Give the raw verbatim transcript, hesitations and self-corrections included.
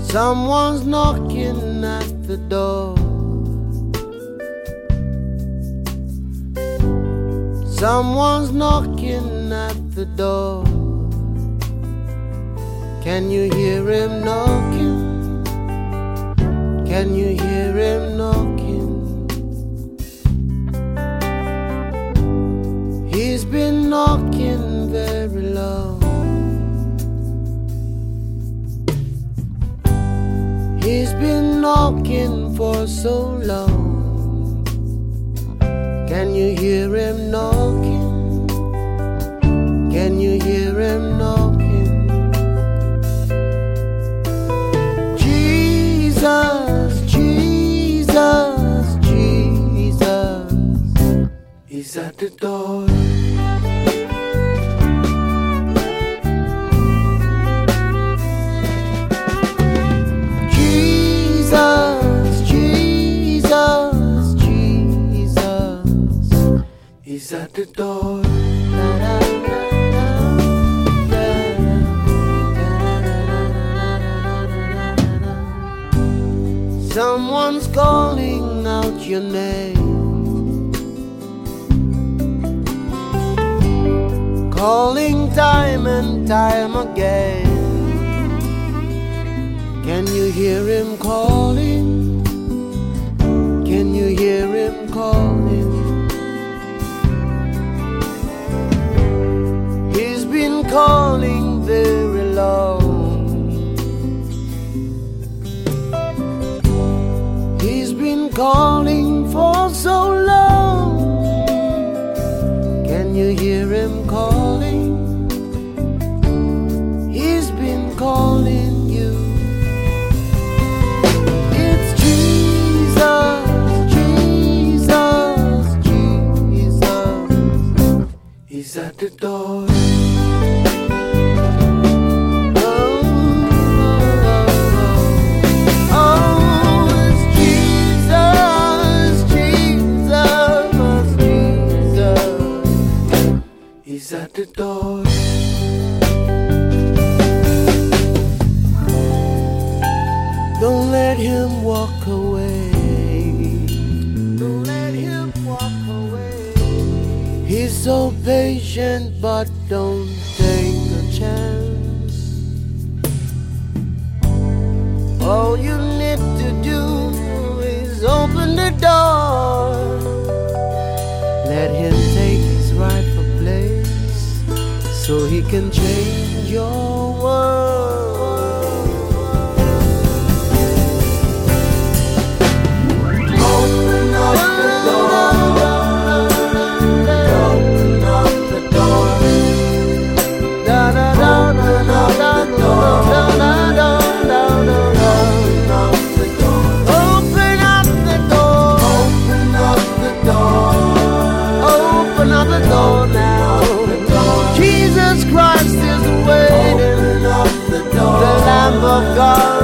Someone's knocking at the door. Someone's knocking at the door. Can you hear him knocking? Can you hear him knocking? He's been knocking very long. He's been knocking for so long. Can you hear him knocking? Can you hear him knocking? Jesus, Jesus, Jesus, he's at the door. Jesus, Jesus, Jesus, he's at the door. Someone's calling out your name, calling time and time again. Can you hear him calling? Can you hear him calling? He's been calling very long. He's been calling for so long. Can you hear him calling? He's been calling you. It's Jesus, Jesus, Jesus. He's at the door. He's at the door. Don't let him walk away. Don't let him walk away. He's so patient, but don't take a chance. All you need to do is open the door. Let him take his rightful place, so he can change your world. Open up the door. Open up the door. Open up the door. Open up the door. Open up the door. Open up the door now. Jesus Christ is waiting. Open up the door. The Lamb of God.